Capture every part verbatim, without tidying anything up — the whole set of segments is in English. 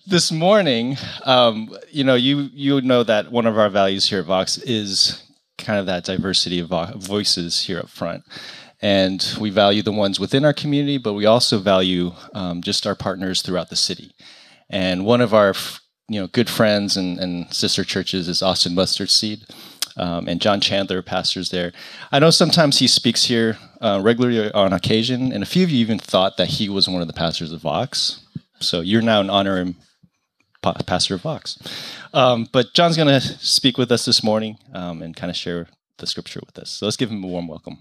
This morning, um, you know, you you know that one of our values here at Vox is kind of that diversity of vo- voices here up front. And we value the ones within our community, but we also value um, just our partners throughout the city. And one of our, you know, good friends and, and sister churches is Austin Mustard Seed, um, and John Chandler pastors there. I know sometimes he speaks here uh, regularly on occasion, and a few of you even thought that he was one of the pastors of Vox. So you're now an honorary pastor of Vox. Um, but John's going to speak with us this morning um, and kind of share the scripture with us. So let's give him a warm welcome.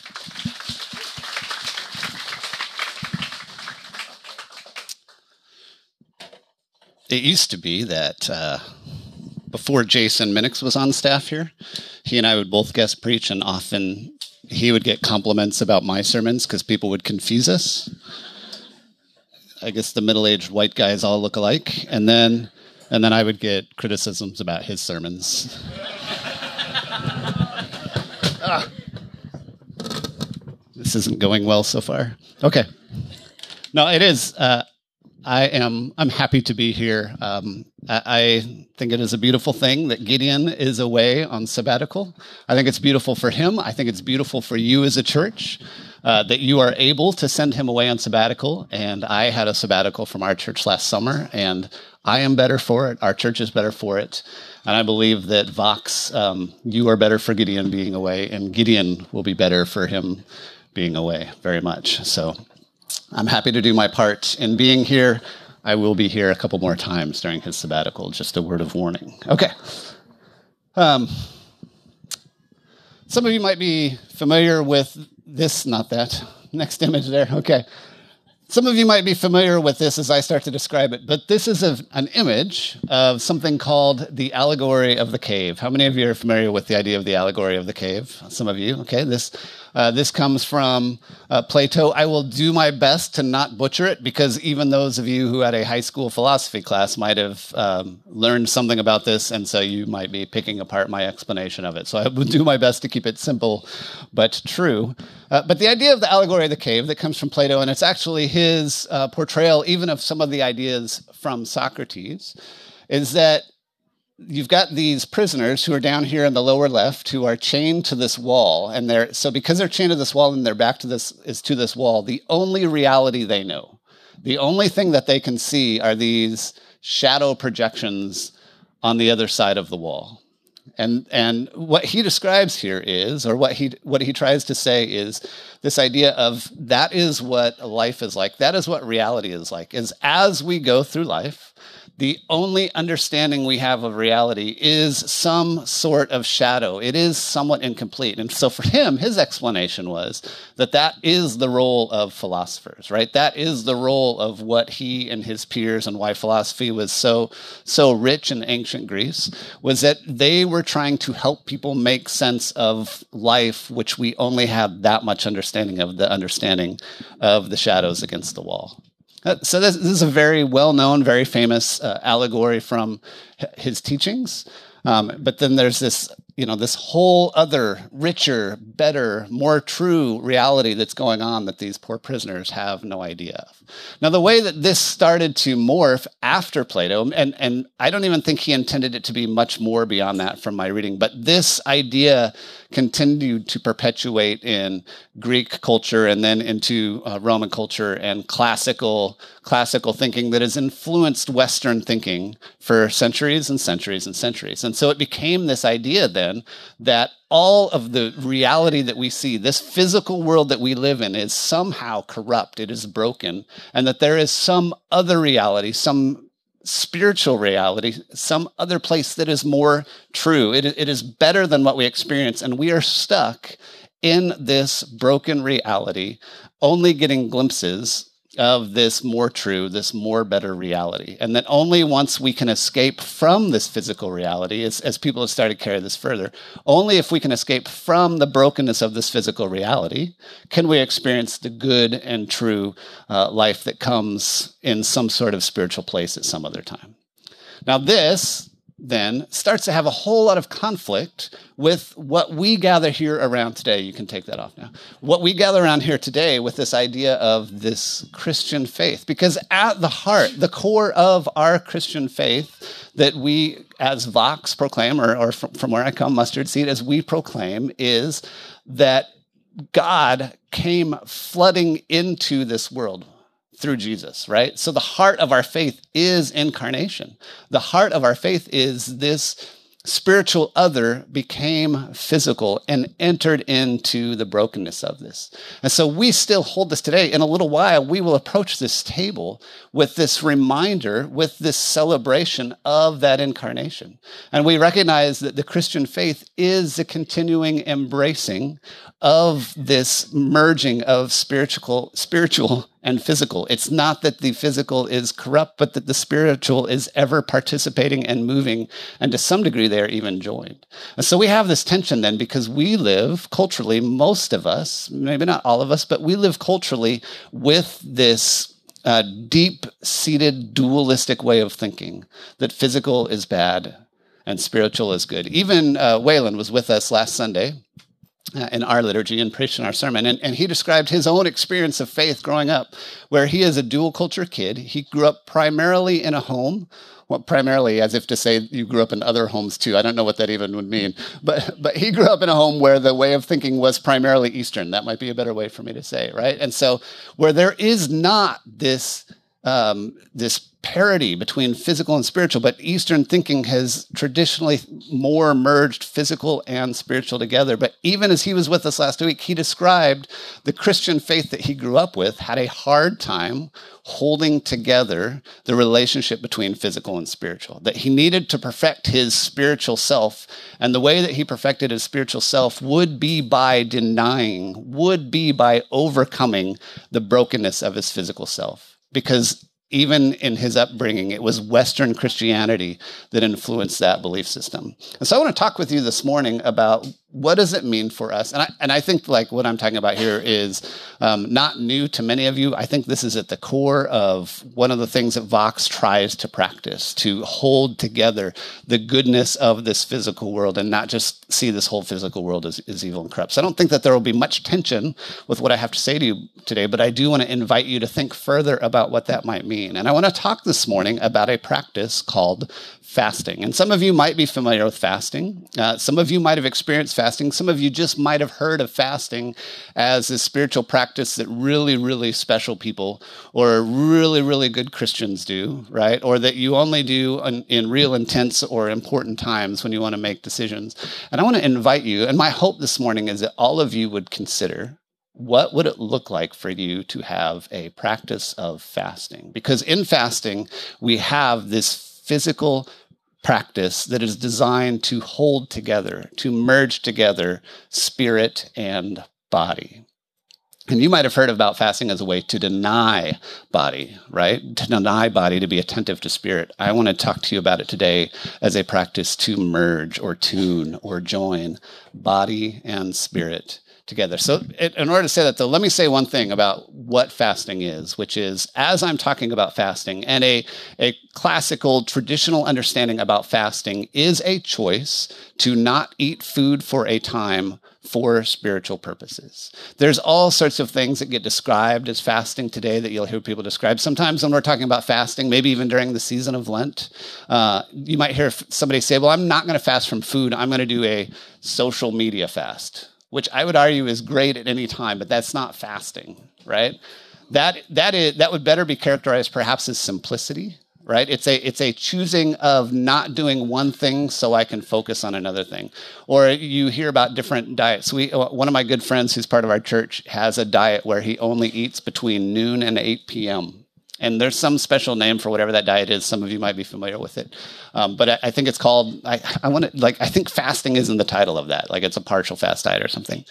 It used to be that uh, before Jason Minix was on staff here, he and I would both guest preach, and often he would get compliments about my sermons because people would confuse us. I guess the middle-aged white guys all look alike, and then and then I would get criticisms about his sermons. ah. This isn't going well so far. Okay. No, it is. Uh, I am. I'm happy to be here. Um, I, I think it is a beautiful thing that Gideon is away on sabbatical. I think it's beautiful for him. I think it's beautiful for you as a church uh, that you are able to send him away on sabbatical. And I had a sabbatical from our church last summer, and I am better for it. Our church is better for it. And I believe that Vox, um, you are better for Gideon being away, and Gideon will be better for him being away very much. So I'm happy to do my part in being here. I will be here a couple more times during his sabbatical, just a word of warning. Okay. Um, some of you might be familiar with this, not that. Next image there. Okay. Some of you might be familiar with this as I start to describe it, but this is a, an image of something called the allegory of the cave. How many of you are familiar with the idea of the allegory of the cave? Some of you. Okay. This Uh, this comes from uh, Plato. I will do my best to not butcher it, because even those of you who had a high school philosophy class might have um, learned something about this, and so you might be picking apart my explanation of it. So I will do my best to keep it simple but true. Uh, but the idea of the allegory of the cave that comes from Plato, and it's actually his uh, portrayal even of some of the ideas from Socrates, is that you've got these prisoners who are down here in the lower left who are chained to this wall. And they're, so because they're chained to this wall and their back to this is to this wall, the only reality they know, the only thing that they can see are these shadow projections on the other side of the wall. And, and what he describes here is, or what he, what he tries to say is this idea of that is what life is like. That is what reality is like, is as we go through life, the only understanding we have of reality is some sort of shadow. It is somewhat incomplete. And so for him, his explanation was that that is the role of philosophers, right? That is the role of what he and his peers, and why philosophy was so, so rich in ancient Greece, was that they were trying to help people make sense of life, which we only have that much understanding of, the understanding of the shadows against the wall. Uh, so this, this is a very well-known, very famous uh, allegory from his teachings. Um, but then there's this, you know, this whole other richer, better, more true reality that's going on that these poor prisoners have no idea of. Now, the way that this started to morph after Plato, and, and I don't even think he intended it to be much more beyond that from my reading, but this idea continued to perpetuate in Greek culture and then into uh, Roman culture and classical classical thinking that has influenced Western thinking for centuries and centuries and centuries. And so it became this idea then that all of the reality that we see, this physical world that we live in, is somehow corrupt, it is broken, and that there is some other reality, some spiritual reality, some other place that is more true. It, it is better than what we experience, and we are stuck in this broken reality, only getting glimpses of this more true, this more better reality. And that only once we can escape from this physical reality, as, as people have started to carry this further, only if we can escape from the brokenness of this physical reality, can we experience the good and true uh, life that comes in some sort of spiritual place at some other time. Now this, then starts to have a whole lot of conflict with what we gather here around today. You can take that off now. What we gather around here today with this idea of this Christian faith. Because at the heart, the core of our Christian faith that we as Vox proclaim, or, or from, from where I come, Mustard Seed, as we proclaim, is that God came flooding into this world through Jesus, right? So the heart of our faith is incarnation. The heart of our faith is this spiritual other became physical and entered into the brokenness of this. And so we still hold this today. In a little while, we will approach this table with this reminder, with this celebration of that incarnation. And we recognize that the Christian faith is the continuing embracing of this merging of spiritual, spiritual and physical. It's not that the physical is corrupt, but that the spiritual is ever participating and moving, and to some degree they are even joined. And so we have this tension then, because we live culturally, most of us, maybe not all of us, but we live culturally with this uh, deep-seated dualistic way of thinking, that physical is bad and spiritual is good. Even uh, Waylon was with us last Sunday Uh, in our liturgy and preached in our sermon. And, and he described his own experience of faith growing up, where he is a dual culture kid. He grew up primarily in a home, well, primarily as if to say you grew up in other homes too. I don't know what that even would mean. But, but he grew up in a home where the way of thinking was primarily Eastern. That might be a better way for me to say, right? And so where there is not this Um, this parity between physical and spiritual, but Eastern thinking has traditionally more merged physical and spiritual together. But even as he was with us last week, he described the Christian faith that he grew up with had a hard time holding together the relationship between physical and spiritual, that he needed to perfect his spiritual self. And the way that he perfected his spiritual self would be by denying, would be by overcoming the brokenness of his physical self. Because even in his upbringing, it was Western Christianity that influenced that belief system. And so I want to talk with you this morning about what does it mean for us? And I, and I think like what I'm talking about here is um, not new to many of you. I think this is at the core of one of the things that Vox tries to practice, to hold together the goodness of this physical world and not just see this whole physical world as, as evil and corrupt. So I don't think that there will be much tension with what I have to say to you today, but I do want to invite you to think further about what that might mean. And I want to talk this morning about a practice called fasting. And some of you might be familiar with fasting. Uh, some of you might have experienced fasting. Some of you just might have heard of fasting as a spiritual practice that really, really special people or really, really good Christians do, right? Or that you only do in, in real intense or important times when you want to make decisions. And I want to invite you, and my hope this morning is that all of you would consider, what would it look like for you to have a practice of fasting? Because in fasting, we have this physical practice that is designed to hold together, to merge together spirit and body. And you might have heard about fasting as a way to deny body, right? To deny body, to be attentive to spirit. I want to talk to you about it today as a practice to merge or tune or join body and spirit together. So in order to say that, though, let me say one thing about what fasting is, which is, as I'm talking about fasting, and a, a classical, traditional understanding about fasting is a choice to not eat food for a time for spiritual purposes. There's all sorts of things that get described as fasting today that you'll hear people describe. Sometimes when we're talking about fasting, maybe even during the season of Lent, uh, you might hear somebody say, well, I'm not going to fast from food. I'm going to do a social media fast, which I would argue is great at any time, but that's not fasting, right? That that is that would better be characterized perhaps as simplicity, right? It's a it's a choosing of not doing one thing so I can focus on another thing. Or you hear about different diets. We one of my good friends who's part of our church has a diet where he only eats between noon and eight p.m. And there's some special name for whatever that diet is. Some of you might be familiar with it. Um, but I, I think it's called, I, I want to, like, I think fasting is in the title of that. Like it's a partial fast diet or something.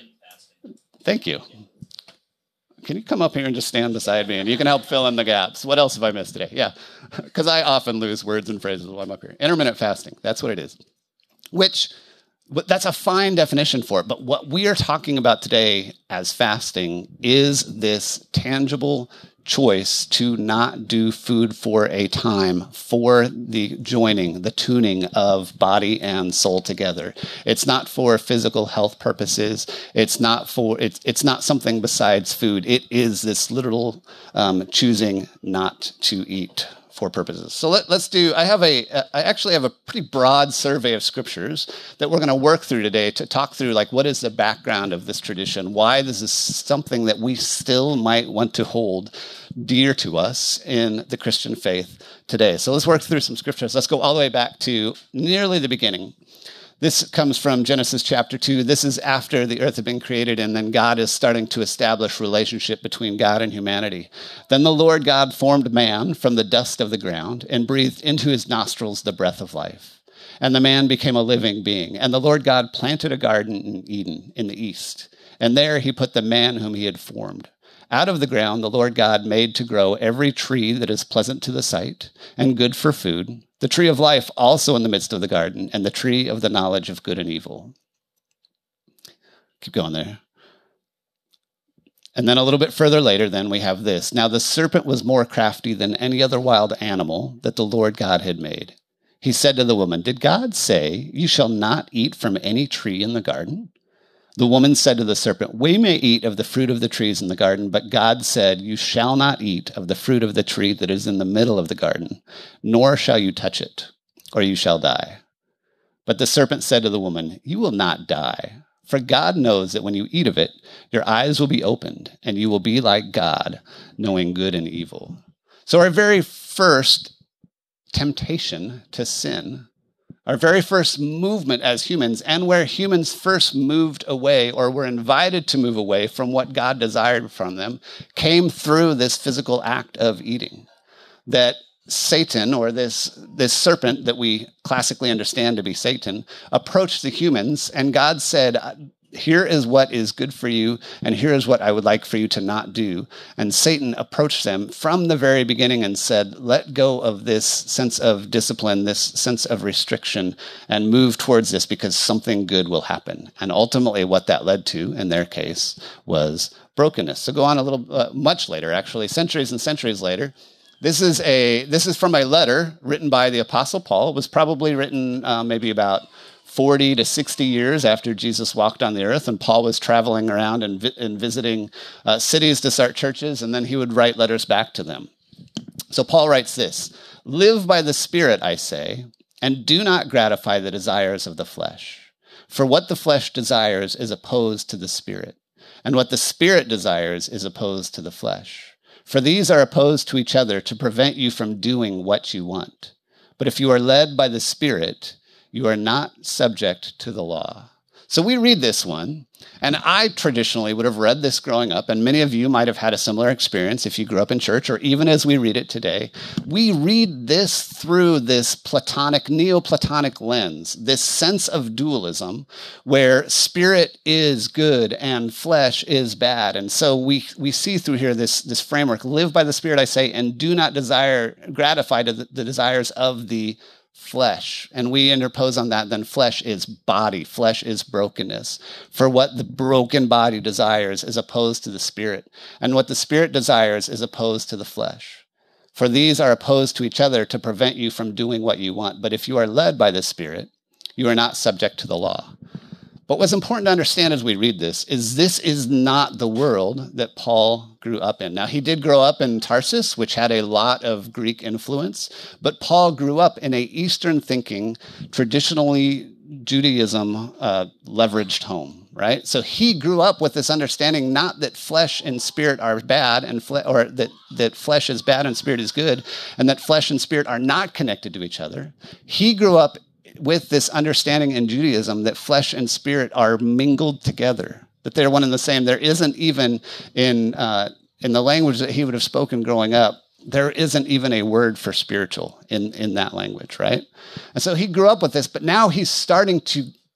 Thank you. Can you come up here and just stand beside me and you can help fill in the gaps? What else have I missed today? Yeah, because I often lose words and phrases while I'm up here. Intermittent fasting, that's what it is. Which, that's a fine definition for it. But what we are talking about today as fasting is this tangible, choice to not do food for a time for the joining, the tuning of body and soul together. It's not for physical health purposes. It's not for, it's, it's not something besides food. It is this literal um, choosing not to eat for purposes. So let, let's do, I have a, I actually have a pretty broad survey of scriptures that we're going to work through today to talk through, like, what is the background of this tradition? Why this is something that we still might want to hold dear to us in the Christian faith today. So let's work through some scriptures. Let's go all the way back to nearly the beginning. This comes from Genesis chapter two. This is after the earth had been created, and then God is starting to establish relationship between God and humanity. Then the Lord God formed man from the dust of the ground and breathed into his nostrils the breath of life. And the man became a living being. And the Lord God planted a garden in Eden in the east. And there he put the man whom he had formed. Out of the ground the Lord God made to grow every tree that is pleasant to the sight and good for food, the tree of life also in the midst of the garden, and the tree of the knowledge of good and evil. Keep going there. And then a little bit further later, then we have this. Now the serpent was more crafty than any other wild animal that the Lord God had made. He said to the woman, "Did God say, 'You shall not eat from any tree in the garden?' The woman said to the serpent, 'We may eat of the fruit of the trees in the garden, but God said, you shall not eat of the fruit of the tree that is in the middle of the garden, nor shall you touch it, or you shall die.' But the serpent said to the woman, 'You will not die, for God knows that when you eat of it, your eyes will be opened, and you will be like God, knowing good and evil.'" So our very first temptation to sin, our very first movement as humans, and where humans first moved away or were invited to move away from what God desired from them, came through this physical act of eating. That Satan, or this, this serpent that we classically understand to be Satan, approached the humans, and God said, "Here is what is good for you, and here is what I would like for you to not do." And Satan approached them from the very beginning and said, let go of this sense of discipline, this sense of restriction, and move towards this because something good will happen. And ultimately what that led to, in their case, was brokenness. So go on a little, uh, much later, actually, centuries and centuries later. This is a this is from a letter written by the Apostle Paul. It was probably written uh, maybe about forty to sixty years after Jesus walked on the earth, and Paul was traveling around and, vi- and visiting uh, cities to start churches, and then he would write letters back to them. So Paul writes this: "Live by the Spirit, I say, and do not gratify the desires of the flesh. For what the flesh desires is opposed to the Spirit, and what the Spirit desires is opposed to the flesh. For these are opposed to each other to prevent you from doing what you want. But if you are led by the Spirit, you are not subject to the law." So we read this one, and I traditionally would have read this growing up, and many of you might have had a similar experience if you grew up in church, or even as we read it today. We read this through this Platonic, Neoplatonic lens, this sense of dualism, where spirit is good and flesh is bad. And so we we see through here this, this framework: live by the Spirit, I say, and do not desire, gratify to the, the desires of the flesh. And we interpose on that, then flesh is body, flesh is brokenness. For what the broken body desires is opposed to the Spirit, and what the Spirit desires is opposed to the flesh. For these are opposed to each other to prevent you from doing what you want. But if you are led by the Spirit, you are not subject to the law. But what's important to understand as we read this is this is not the world that Paul grew up in. Now, he did grow up in Tarsus, which had a lot of Greek influence, but Paul grew up in a Eastern thinking, traditionally Judaism uh, leveraged home, right? So he grew up with this understanding, not that flesh and spirit are bad, and fle- or that, that flesh is bad and spirit is good, and that flesh and spirit are not connected to each other. He grew up with this understanding in Judaism that flesh and spirit are mingled together, that they're one and the same. There isn't even, in uh, in the language that he would have spoken growing up, there isn't even a word for spiritual in, in that language, right? And so he grew up with this, but now he's starting to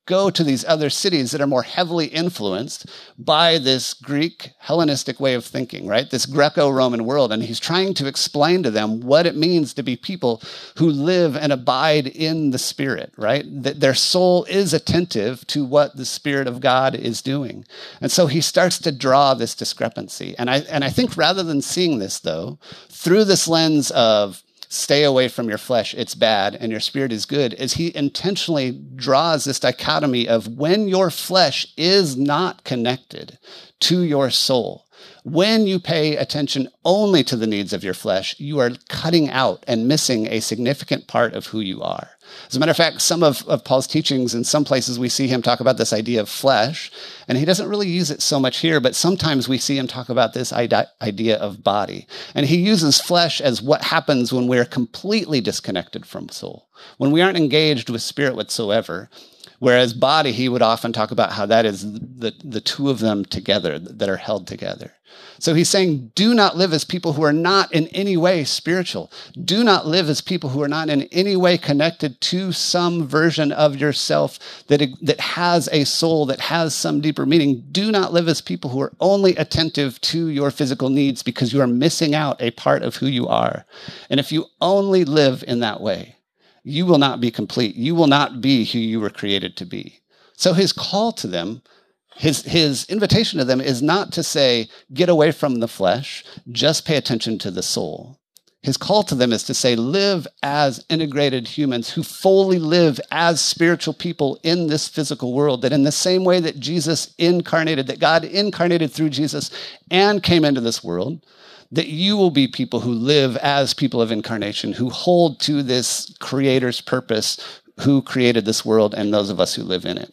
go to these other cities that are more heavily influenced by this Greek Hellenistic way of thinking, right? This Greco-Roman world. And he's trying to explain to them what it means to be people who live and abide in the Spirit, right? That their soul is attentive to what the Spirit of God is doing. And so he starts to draw this discrepancy. And I, and I think rather than seeing this, though, through this lens of stay away from your flesh, it's bad, and your spirit is good, is he intentionally draws this dichotomy of when your flesh is not connected to your soul. When you pay attention only to the needs of your flesh, you are cutting out and missing a significant part of who you are. As a matter of fact, some of, of Paul's teachings, in some places we see him talk about this idea of flesh, and he doesn't really use it so much here, but sometimes we see him talk about this idea of body. And he uses flesh as what happens when we're completely disconnected from soul, when we aren't engaged with spirit whatsoever. Whereas body, he would often talk about how that is the, the two of them together, that are held together. So he's saying, do not live as people who are not in any way spiritual. Do not live as people who are not in any way connected to some version of yourself that, that has a soul, that has some deeper meaning. Do not live as people who are only attentive to your physical needs, because you are missing out a part of who you are. And if you only live in that way, you will not be complete. You will not be who you were created to be. So his call to them, his, his invitation to them is not to say, get away from the flesh, just pay attention to the soul. His call to them is to say, live as integrated humans who fully live as spiritual people in this physical world, that in the same way that Jesus incarnated, that God incarnated through Jesus and came into this world, that you will be people who live as people of incarnation, who hold to this Creator's purpose, who created this world, and those of us who live in it.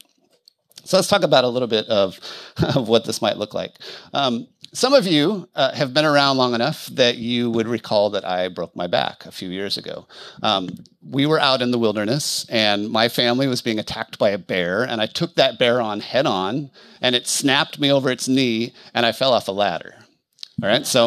So let's talk about a little bit of, of what this might look like. Um, some of you uh, have been around long enough that you would recall that I broke my back a few years ago. Um, we were out in the wilderness, and my family was being attacked by a bear, and I took that bear on head on, and it snapped me over its knee, and I fell off a ladder. All right, so,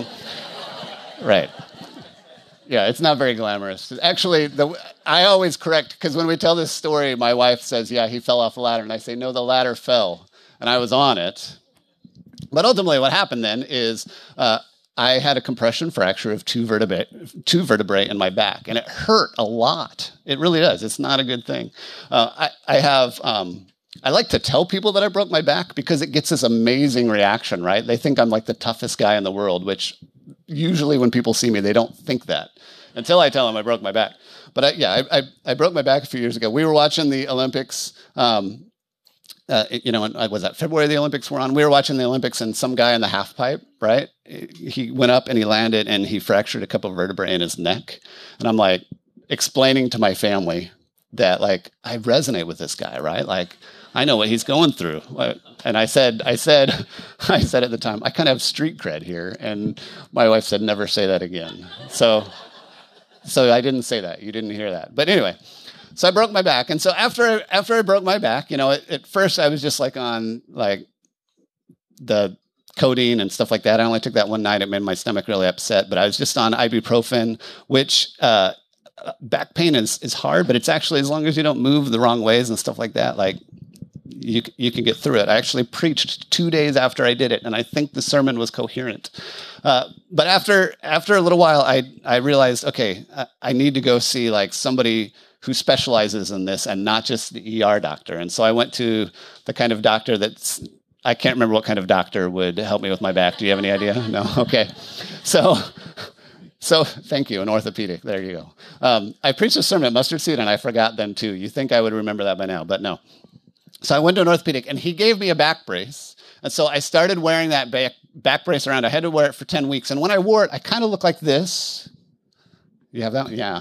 right. Yeah, it's not very glamorous. Actually, the, I always correct, because when we tell this story, my wife says, yeah, he fell off a ladder, and I say, no, the ladder fell, and I was on it. But ultimately what happened then is uh, I had a compression fracture of two vertebrae, two vertebrae in my back, and it hurt a lot. It really does. It's not a good thing. Uh, I, I have... Um, I like to tell people that I broke my back because it gets this amazing reaction, right? They think I'm like the toughest guy in the world, which usually when people see me, they don't think that until I tell them I broke my back. But I, yeah, I, I, I broke my back a few years ago. We were watching the Olympics. Um, uh, you know, when, was that February the Olympics were on? We were watching the Olympics, and some guy in the half pipe, right? He went up and he landed and he fractured a couple of vertebrae in his neck. And I'm like explaining to my family that like I resonate with this guy, right? Like, I know what he's going through. And I said, I said, I said at the time, I kind of have street cred here. And my wife said, never say that again. So, so I didn't say that. You didn't hear that. But anyway, so I broke my back. And so after, after I broke my back, you know, at, at first I was just like on like the codeine and stuff like that. I only took that one night. It made my stomach really upset, but I was just on ibuprofen, which, uh, back pain is, is hard, but it's actually, as long as you don't move the wrong ways and stuff like that, like, You, you can get through it. I actually preached two days after I did it, and I think the sermon was coherent. Uh, but after after a little while, I I realized, okay, I, I need to go see like somebody who specializes in this and not just the E R doctor. And so I went to the kind of doctor that's, I can't remember what kind of doctor would help me with my back. Do you have any idea? No? Okay. So... So thank you, an orthopedic. There you go. Um, I preached a sermon at Mustard Seed, and I forgot then too. You think I would remember that by now, but no. So I went to an orthopedic, and he gave me a back brace. And so I started wearing that back, back brace around. I had to wear it for ten weeks. And when I wore it, I kind of looked like this. You have that one? Yeah.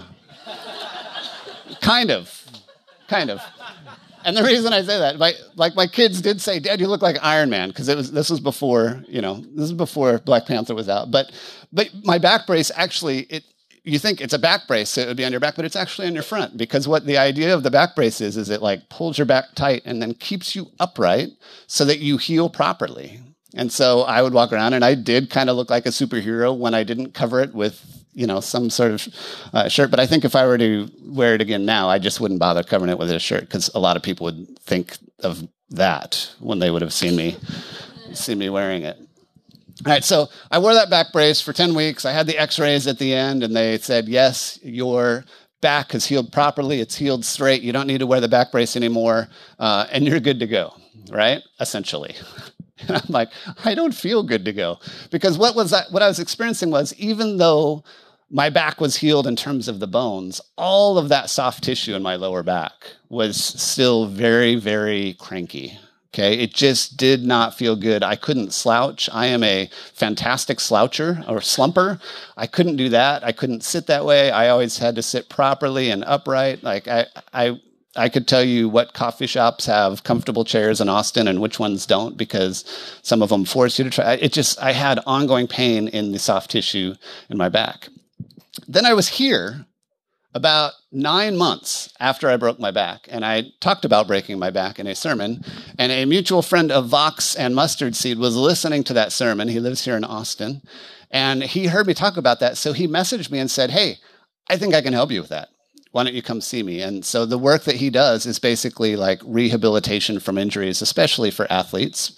kind of. Kind of. And the reason I say that, my, like my kids did say, Dad, you look like Iron Man, because it was this was before, you know, this is before Black Panther was out. But but my back brace actually, it you think it's a back brace, so it would be on your back, but it's actually on your front, because what the idea of the back brace is, is it like pulls your back tight and then keeps you upright so that you heal properly. And so I would walk around, and I did kind of look like a superhero when I didn't cover it with you know, some sort of uh, shirt. But I think if I were to wear it again now, I just wouldn't bother covering it with a shirt because a lot of people would think of that when they would have seen me, seen me wearing it. All right, so I wore that back brace for ten weeks. I had the x-rays at the end, and they said, yes, your back has healed properly. It's healed straight. You don't need to wear the back brace anymore, uh, and you're good to go, right? Essentially. And I'm like, I don't feel good to go. Because what was that, what I was experiencing was, even though my back was healed in terms of the bones, all of that soft tissue in my lower back was still very, very cranky. Okay, it just did not feel good. I couldn't slouch. I am a fantastic sloucher or slumper. I couldn't do that. I couldn't sit that way. I always had to sit properly and upright. Like I, I, I could tell you what coffee shops have comfortable chairs in Austin and which ones don't, because some of them force you to try. It just, I had ongoing pain in the soft tissue in my back. Then I was here about nine months after I broke my back, and I talked about breaking my back in a sermon, and a mutual friend of Vox and Mustard Seed was listening to that sermon. He lives here in Austin, and he heard me talk about that, so he messaged me and said, hey, I think I can help you with that. Why don't you come see me? And so the work that he does is basically like rehabilitation from injuries, especially for athletes,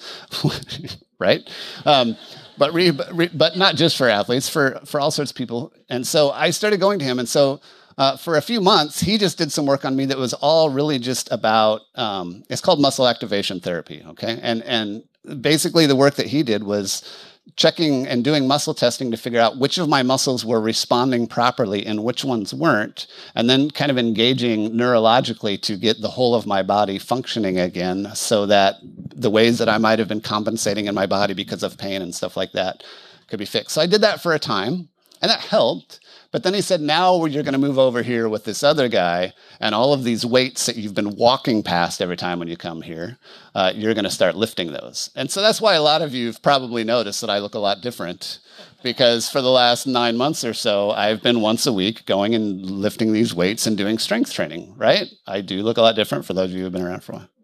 right? Um, but re, re, but not just for athletes, for, for all sorts of people. And so I started going to him, and so Uh, for a few months, he just did some work on me that was all really just about, um, it's called muscle activation therapy, okay? And and basically the work that he did was checking and doing muscle testing to figure out which of my muscles were responding properly and which ones weren't, and then kind of engaging neurologically to get the whole of my body functioning again so that the ways that I might have been compensating in my body because of pain and stuff like that could be fixed. So I did that for a time, and that helped. But then he said, now you're going to move over here with this other guy, and all of these weights that you've been walking past every time when you come here, uh, you're going to start lifting those. And so that's why a lot of you have probably noticed that I look a lot different, because for the last nine months or so, I've been once a week going and lifting these weights and doing strength training, right? I do look a lot different for those of you who have been around for a while.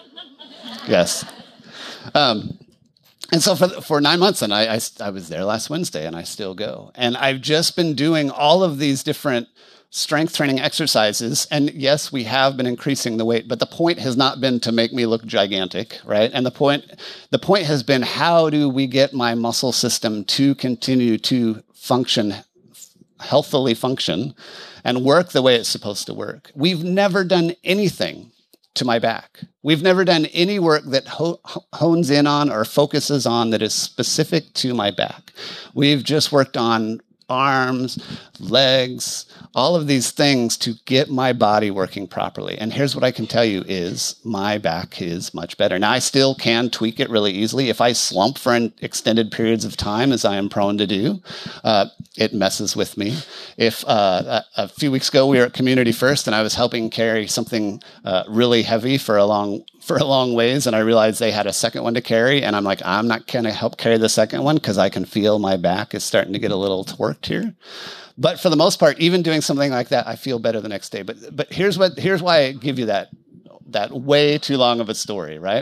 Yes. Um, And so for for nine months, and I, I, I was there last Wednesday, and I still go. And I've just been doing all of these different strength training exercises. And yes, we have been increasing the weight, but the point has not been to make me look gigantic, right? And the point the point has been, how do we get my muscle system to continue to function, healthily function, and work the way it's supposed to work? We've never done anything to my back. We've never done any work that ho- hones in on or focuses on that is specific to my back. We've just worked on arms, legs, all of these things to get my body working properly. And here's what I can tell you is my back is much better. Now, I still can tweak it really easily. If I slump for an extended periods of time, as I am prone to do, uh, it messes with me. If uh, a, a few weeks ago we were at Community First and I was helping carry something uh, really heavy for a long for a long ways, and I realized they had a second one to carry, and I'm like, I'm not going to help carry the second one because I can feel my back is starting to get a little torqued here. But for the most part, even doing something like that, I feel better the next day. But but here's what here's why I give you that that way too long of a story, right?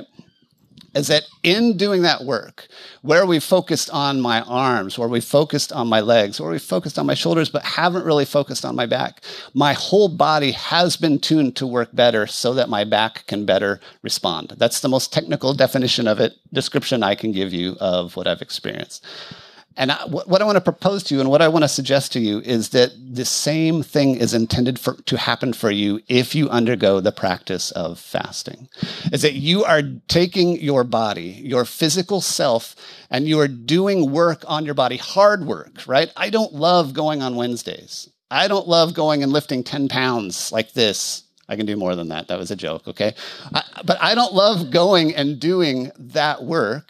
Is that in doing that work, where we focused on my arms, where we focused on my legs, where we focused on my shoulders, but haven't really focused on my back, my whole body has been tuned to work better so that my back can better respond. That's the most technical definition of it, description I can give you of what I've experienced. And I, what I want to propose to you and what I want to suggest to you is that the same thing is intended for, to happen for you if you undergo the practice of fasting. Is that you are taking your body, your physical self, and you are doing work on your body, hard work, right? I don't love going on Wednesdays. I don't love going and lifting ten pounds like this. I can do more than that. That was a joke, okay? I, but I don't love going and doing that work,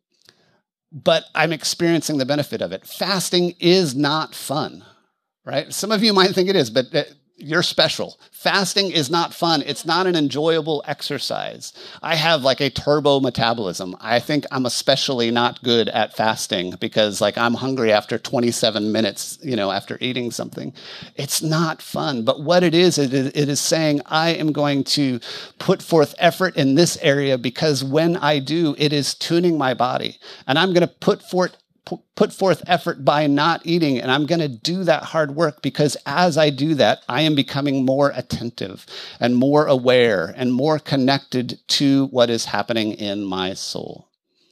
but I'm experiencing the benefit of it. Fasting is not fun, right? Some of you might think it is, but you're special. Fasting is not fun. It's not an enjoyable exercise. I have like a turbo metabolism. I think I'm especially not good at fasting because like I'm hungry after twenty-seven minutes, you know, after eating something. It's not fun. But what it is, it is, it is saying I am going to put forth effort in this area because when I do, it is tuning my body. And I'm going to put forth put forth effort by not eating, and I'm going to do that hard work because as I do that, I am becoming more attentive and more aware and more connected to what is happening in my soul.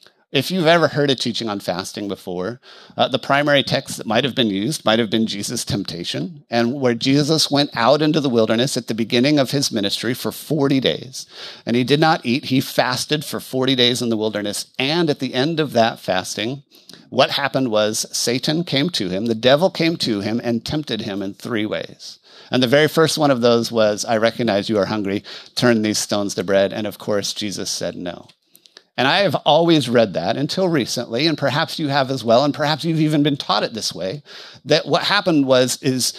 If you've ever heard a teaching on fasting before, uh, the primary text that might have been used might have been Jesus' temptation, and where Jesus went out into the wilderness at the beginning of his ministry for forty days. And he did not eat. He fasted for forty days in the wilderness. And at the end of that fasting, what happened was Satan came to him, the devil came to him and tempted him in three ways. And the very first one of those was, I recognize you are hungry, turn these stones to bread. And of course, Jesus said no. And I have always read that until recently, and perhaps you have as well, and perhaps you've even been taught it this way, that what happened was is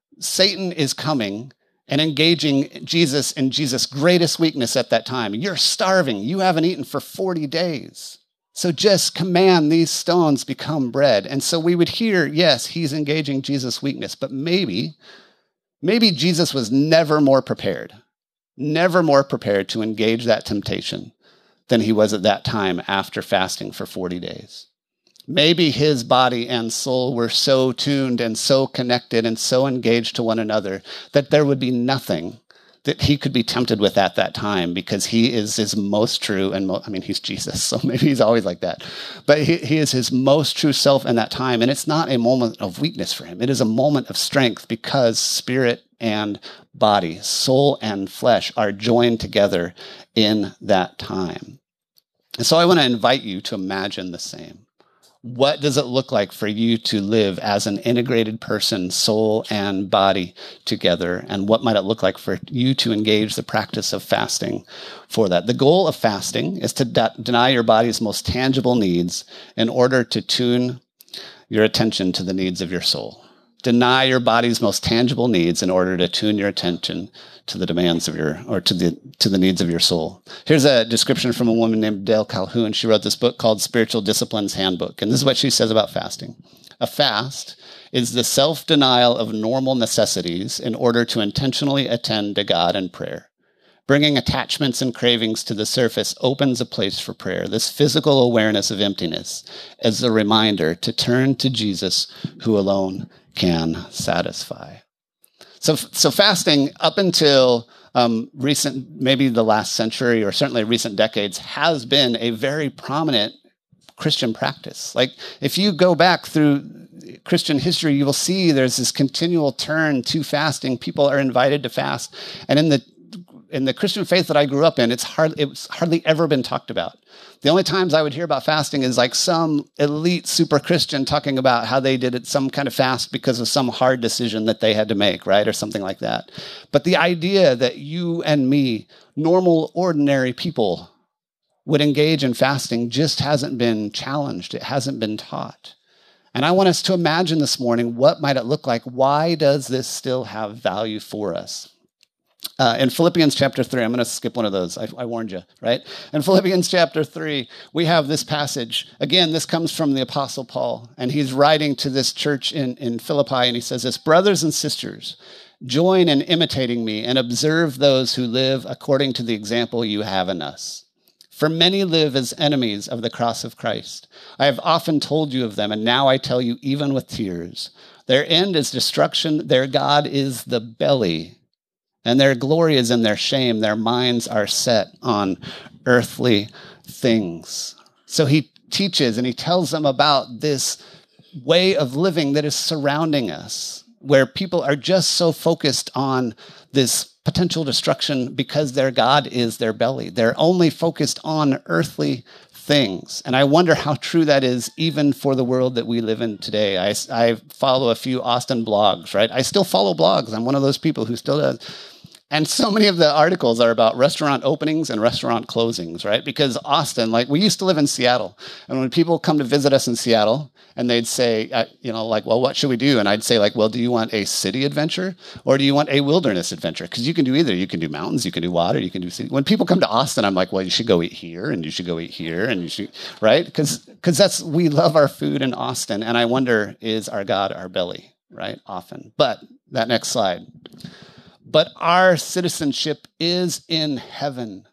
Satan is coming and engaging Jesus in Jesus' greatest weakness at that time. You're starving. You haven't eaten for forty days. So just command these stones become bread. And so we would hear, yes, he's engaging Jesus' weakness, but maybe, maybe Jesus was never more prepared, never more prepared to engage that temptation than he was at that time after fasting for forty days. Maybe his body and soul were so tuned and so connected and so engaged to one another that there would be nothing that he could be tempted with at that time because he is his most true and mo- I mean, he's Jesus, so maybe he's always like that. But he, he is his most true self in that time. And it's not a moment of weakness for him. It is a moment of strength because spirit and body, soul and flesh are joined together in that time. And so I want to invite you to imagine the same. What does it look like for you to live as an integrated person, soul and body together? And what might it look like for you to engage the practice of fasting for that? The goal of fasting is to de- deny your body's most tangible needs in order to tune your attention to the needs of your soul. Deny your body's most tangible needs in order to tune your attention to the demands of your, or to the to the needs of your soul. Here's a description from a woman named Dale Calhoun. She wrote this book called Spiritual Disciplines Handbook. And this is what she says about fasting. A fast is the self-denial of normal necessities in order to intentionally attend to God in prayer. Bringing attachments and cravings to the surface opens a place for prayer. This physical awareness of emptiness is a reminder to turn to Jesus, who alone can satisfy. So, so fasting up until um, recent, maybe the last century or certainly recent decades, has been a very prominent Christian practice. Like if you go back through Christian history, you will see there's this continual turn to fasting. People are invited to fast, and in the in the Christian faith that I grew up in, it's hard, it's hardly ever been talked about. The only times I would hear about fasting is like some elite super Christian talking about how they did it, some kind of fast because of some hard decision that they had to make, right? Or something like that. But the idea that you and me, normal, ordinary people, would engage in fasting just hasn't been challenged. It hasn't been taught. And I want us to imagine this morning, what might it look like? Why does this still have value for us? Uh, in Philippians chapter three, I'm going to skip one of those. I, I warned you, right? In Philippians chapter three, we have this passage. Again, this comes from the Apostle Paul, and he's writing to this church in, in Philippi, and he says this, brothers and sisters, join in imitating me and observe those who live according to the example you have in us. For many live as enemies of the cross of Christ. I have often told you of them, and now I tell you even with tears. Their end is destruction. Their God is the belly, and their glory is in their shame. Their minds are set on earthly things. So he teaches and he tells them about this way of living that is surrounding us, where people are just so focused on this potential destruction because their God is their belly. They're only focused on earthly things. And I wonder how true that is even for the world that we live in today. I, I follow a few Austin blogs, right? I still follow blogs. I'm one of those people who still does. And so many of the articles are about restaurant openings and restaurant closings, right? Because Austin, like we used to live in Seattle. And when people come to visit us in Seattle and they'd say, uh, you know, like, well, what should we do? And I'd say like, well, do you want a city adventure or do you want a wilderness adventure? Because you can do either. You can do mountains, you can do water, you can do city. When people come to Austin, I'm like, well, you should go eat here and you should go eat here and you should, right? Because because that's, we love our food in Austin. And I wonder, is our God our belly, right? Often. But that next slide. But our citizenship is in heaven,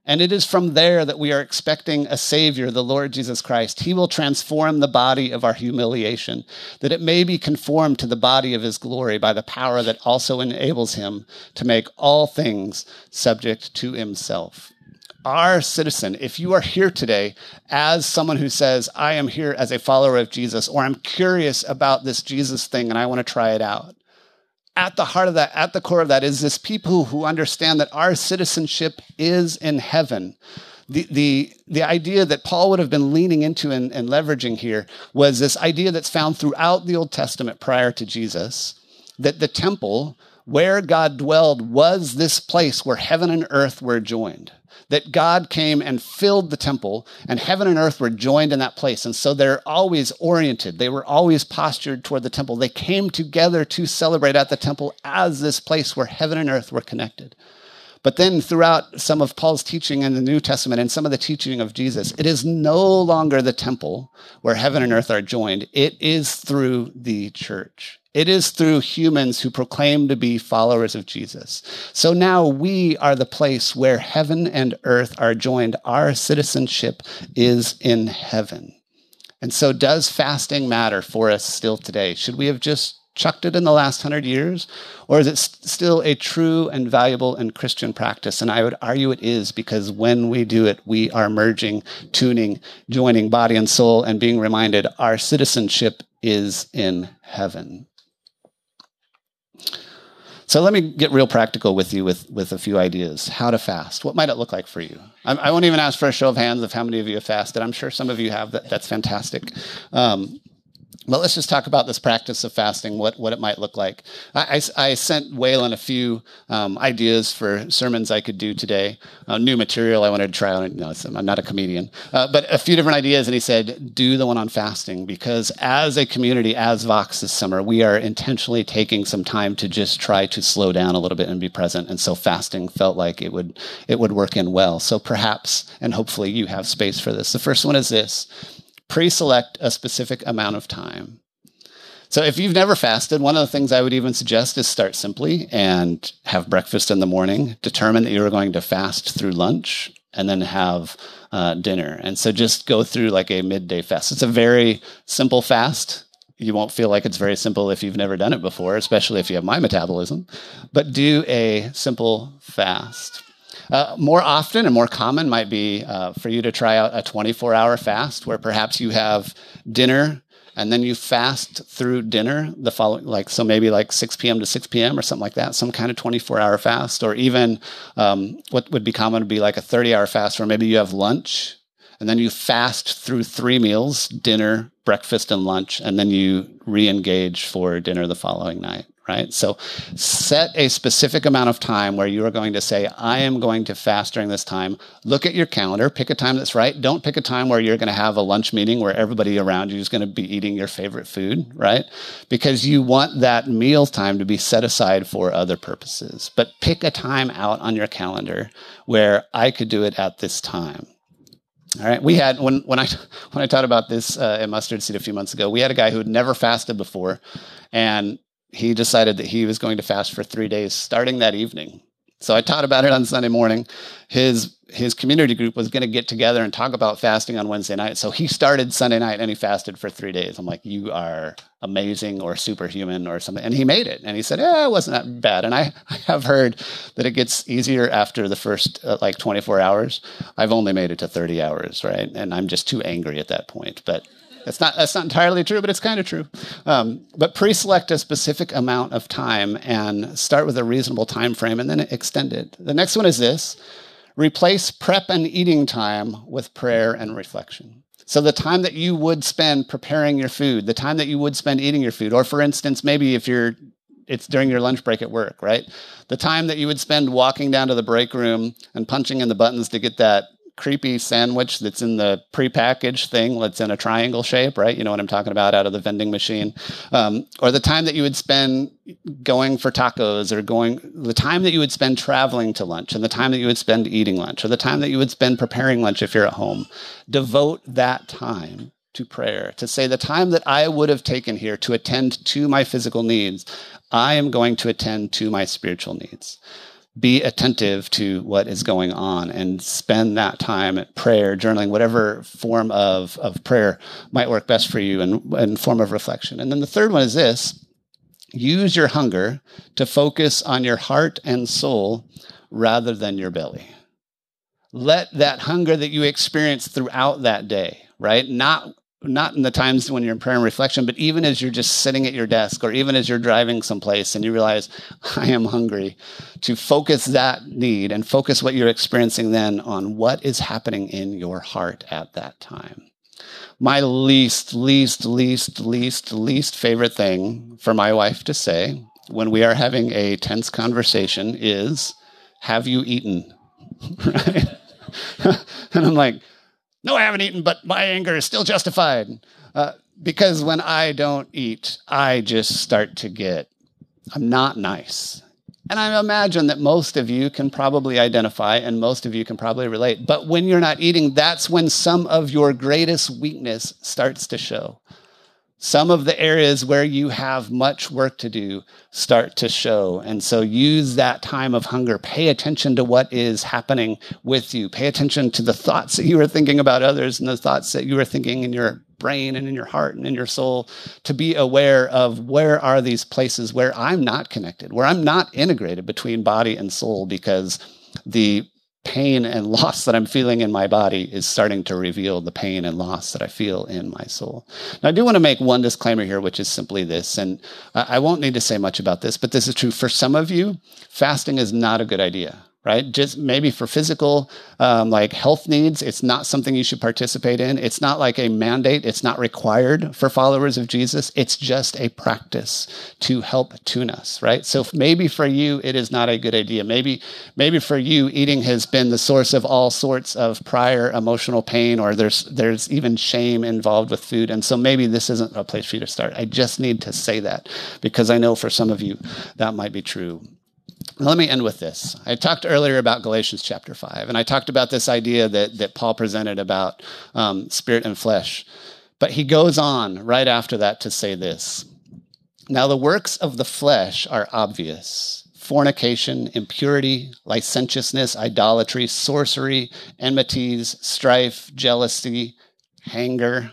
And it is from there that we are expecting a Savior, the Lord Jesus Christ. He will transform the body of our humiliation, that it may be conformed to the body of his glory by the power that also enables him to make all things subject to himself. Our citizen, if you are here today as someone who says, I am here as a follower of Jesus, or I'm curious about this Jesus thing and I want to try it out, at the heart of that, at the core of that, is this people who understand that our citizenship is in heaven. The, the, the idea that Paul would have been leaning into and, and leveraging here was this idea that's found throughout the Old Testament prior to Jesus, that the temple where God dwelled was this place where heaven and earth were joined. That God came and filled the temple, and heaven and earth were joined in that place. And so they're always oriented. They were always postured toward the temple. They came together to celebrate at the temple as this place where heaven and earth were connected. But then throughout some of Paul's teaching in the New Testament and some of the teaching of Jesus, it is no longer the temple where heaven and earth are joined. It is through the church. It is through humans who proclaim to be followers of Jesus. So now we are the place where heaven and earth are joined. Our citizenship is in heaven. And so does fasting matter for us still today? Should we have just chucked it in the last hundred years? Or is it st- still a true and valuable and Christian practice? And I would argue it is, because when we do it, we are merging, tuning, joining body and soul, and being reminded our citizenship is in heaven. So let me get real practical with you with, with a few ideas. How to fast. What might it look like for you? I, I won't even ask for a show of hands of how many of you have fasted. I'm sure some of you have. That, that's fantastic. Um, But let's just talk about this practice of fasting, what, what it might look like. I, I, I sent Waylon a few um, ideas for sermons I could do today, uh, new material I wanted to try on. No, I'm not a comedian, uh, but a few different ideas. And he said, do the one on fasting, because as a community, as Vox this summer, we are intentionally taking some time to just try to slow down a little bit and be present. And so fasting felt like it would, it would work in well. So perhaps, and hopefully you have space for this. The first one is this. Pre-select a specific amount of time. So if you've never fasted, one of the things I would even suggest is start simply and have breakfast in the morning. Determine that you're going to fast through lunch and then have uh, dinner. And so just go through like a midday fast. It's a very simple fast. You won't feel like it's very simple if you've never done it before, especially if you have my metabolism. But do a simple fast. Uh, more often and more common might be uh, for you to try out a twenty-four hour fast, where perhaps you have dinner and then you fast through dinner the following, like, so maybe like six p.m. to six p.m. or something like that, some kind of twenty-four hour fast, or even um, what would be common would be like a thirty hour fast, where maybe you have lunch and then you fast through three meals, dinner, breakfast, and lunch, and then you re-engage for dinner the following night. Right? So set a specific amount of time where you are going to say, I am going to fast during this time. Look at your calendar. Pick a time that's right. Don't pick a time where you're going to have a lunch meeting where everybody around you is going to be eating your favorite food, right? Because you want that meal time to be set aside for other purposes. But pick a time out on your calendar where I could do it at this time. All right. We had, when, when I, when I taught about this uh, at Mustard Seed a few months ago, we had a guy who had never fasted before, and he decided that he was going to fast for three days starting that evening. So I taught about it on Sunday morning. His his community group was going to get together and talk about fasting on Wednesday night. So he started Sunday night and he fasted for three days. I'm like, you are amazing or superhuman or something. And he made it. And he said, yeah, it wasn't that bad. And I, I have heard that it gets easier after the first uh, like twenty-four hours. I've only made it to thirty hours, right? And I'm just too angry at that point. But That's not that's not entirely true, but it's kind of true. Um, but pre-select a specific amount of time and start with a reasonable time frame and then extend it. The next one is this. Replace prep and eating time with prayer and reflection. So the time that you would spend preparing your food, the time that you would spend eating your food, or for instance, maybe if you're it's during your lunch break at work, right? The time that you would spend walking down to the break room and punching in the buttons to get that creepy sandwich that's in the prepackaged thing that's in a triangle shape, right? You know what I'm talking about, out of the vending machine. Um, or the time that you would spend going for tacos, or going, the time that you would spend traveling to lunch, and the time that you would spend eating lunch, or the time that you would spend preparing lunch if you're at home. Devote that time to prayer, to say the time that I would have taken here to attend to my physical needs, I am going to attend to my spiritual needs. be attentive to what is going on and spend that time at prayer, journaling, whatever form of, of prayer might work best for you and, and form of reflection. And then the third one is this: use your hunger to focus on your heart and soul rather than your belly. Let that hunger that you experience throughout that day, right? Not Not in the times when you're in prayer and reflection, but even as you're just sitting at your desk or even as you're driving someplace and you realize, I am hungry, to focus that need and focus what you're experiencing then on what is happening in your heart at that time. My least, least, least, least, least favorite thing for my wife to say when we are having a tense conversation is, have you eaten? Right? And I'm like, no, I haven't eaten, but my anger is still justified. Uh, because when I don't eat, I just start to get, I'm not nice. And I imagine that most of you can probably identify and most of you can probably relate. But when you're not eating, that's when some of your greatest weakness starts to show. Some of the areas where you have much work to do start to show. And so use that time of hunger. Pay attention to what is happening with you. Pay attention to the thoughts that you are thinking about others and the thoughts that you are thinking in your brain and in your heart and in your soul, to be aware of where are these places where I'm not connected, where I'm not integrated between body and soul, because the pain and loss that I'm feeling in my body is starting to reveal the pain and loss that I feel in my soul. Now, I do want to make one disclaimer here, which is simply this, and I won't need to say much about this, but this is true. For some of you, fasting is not a good idea, right? Just maybe for physical, um, like health needs, it's not something you should participate in. It's not like a mandate. It's not required for followers of Jesus. It's just a practice to help tune us, right? So maybe for you, it is not a good idea. Maybe, maybe for you, eating has been the source of all sorts of prior emotional pain, or there's, there's even shame involved with food. And so maybe this isn't a place for you to start. I just need to say that because I know for some of you, that might be true. Now, let me end with this. I talked earlier about Galatians chapter five, and I talked about this idea that, that Paul presented about um, spirit and flesh. But he goes on right after that to say this. Now, the works of the flesh are obvious: fornication, impurity, licentiousness, idolatry, sorcery, enmities, strife, jealousy, anger,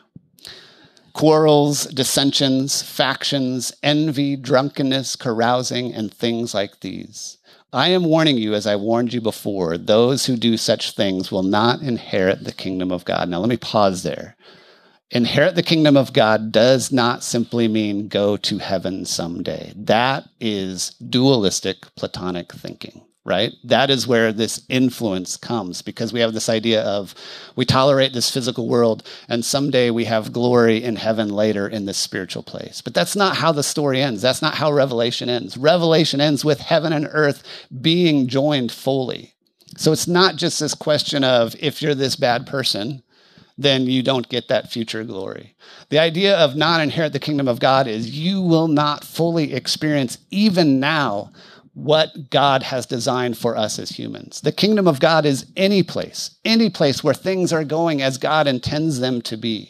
quarrels, dissensions, factions, envy, drunkenness, carousing, and things like these. I am warning you, as I warned you before, those who do such things will not inherit the kingdom of God. Now, let me pause there. Inherit the kingdom of God does not simply mean go to heaven someday. That is dualistic Platonic thinking. Right? That is where this influence comes, because we have this idea of we tolerate this physical world and someday we have glory in heaven later in this spiritual place. But that's not how the story ends. That's not how Revelation ends. Revelation ends with heaven and earth being joined fully. So it's not just this question of if you're this bad person, then you don't get that future glory. The idea of not inherit the kingdom of God is you will not fully experience even now what God has designed for us as humans. The kingdom of God is any place, any place where things are going as God intends them to be.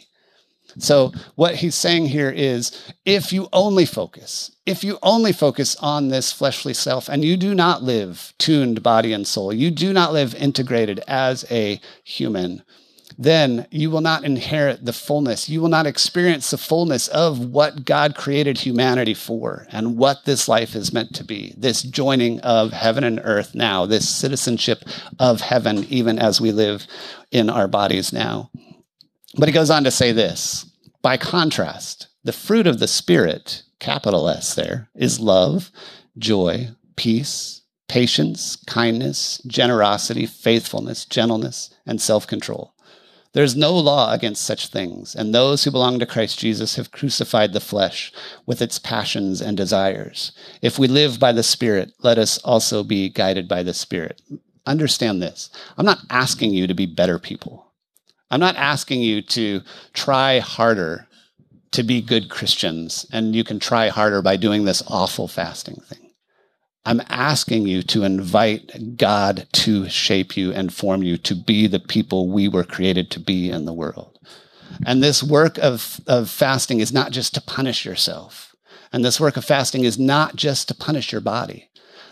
So what he's saying here is, if you only focus, if you only focus on this fleshly self and you do not live tuned body and soul, you do not live integrated as a human, then you will not inherit the fullness. You will not experience the fullness of what God created humanity for and what this life is meant to be, this joining of heaven and earth now, this citizenship of heaven, even as we live in our bodies now. But he goes on to say this: by contrast, the fruit of the Spirit, capital S there, is love, joy, peace, patience, kindness, generosity, faithfulness, gentleness, and self-control. There's no law against such things, and those who belong to Christ Jesus have crucified the flesh with its passions and desires. If we live by the Spirit, let us also be guided by the Spirit. Understand this. I'm not asking you to be better people. I'm not asking you to try harder to be good Christians, and you can try harder by doing this awful fasting thing. I'm asking you to invite God to shape you and form you to be the people we were created to be in the world. And this work of, of fasting is not just to punish yourself. And this work of fasting is not just to punish your body.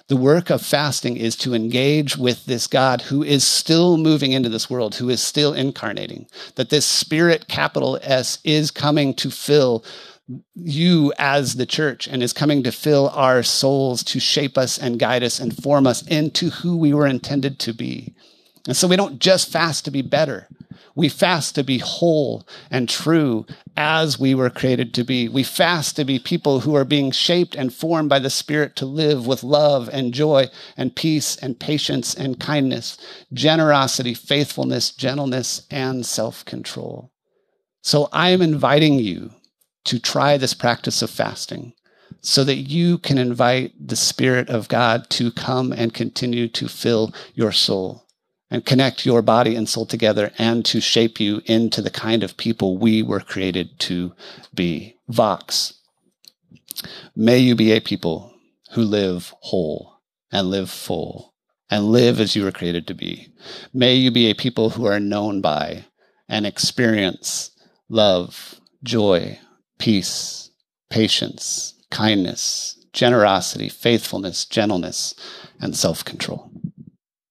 The work of fasting is to engage with this God who is still moving into this world, who is still incarnating, that this Spirit, capital S, is coming to fill you as the church and is coming to fill our souls, to shape us and guide us and form us into who we were intended to be. And so we don't just fast to be better. We fast to be whole and true as we were created to be. We fast to be people who are being shaped and formed by the Spirit to live with love and joy and peace and patience and kindness, generosity, faithfulness, gentleness, and self-control. So I am inviting you to try this practice of fasting so that you can invite the Spirit of God to come and continue to fill your soul and connect your body and soul together and to shape you into the kind of people we were created to be. Vox, may you be a people who live whole and live full and live as you were created to be. May you be a people who are known by and experience love, joy, peace, patience, kindness, generosity, faithfulness, gentleness, and self-control.